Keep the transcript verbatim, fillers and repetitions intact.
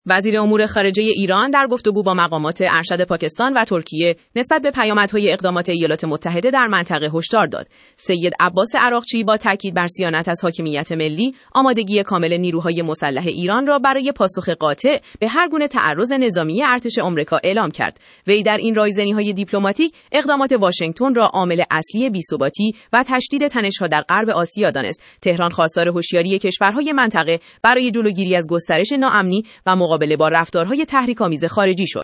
وزیر امور خارجه ایران در گفتگو با مقامات ارشد پاکستان و ترکیه نسبت به پیامدهای اقدامات ایالات متحده در منطقه هشدار داد. سید عباس عراقچی با تاکید بر صیانت از حاکمیت ملی، آمادگی کامل نیروهای مسلح ایران را برای پاسخ قاطع به هر گونه تعرض نظامی ارتش آمریکا اعلام کرد. وی در این رایزنی‌های دیپلماتیک اقدامات واشنگتن را عامل اصلی بی‌ثباتی و تشدید تنش‌ها در غرب آسیا دانست. تهران خواستار هوشیاری کشورهای منطقه برای جلوگیری از گسترش ناامنی و مقابله با رفتارهای تحریک‌آمیز خارجی شد.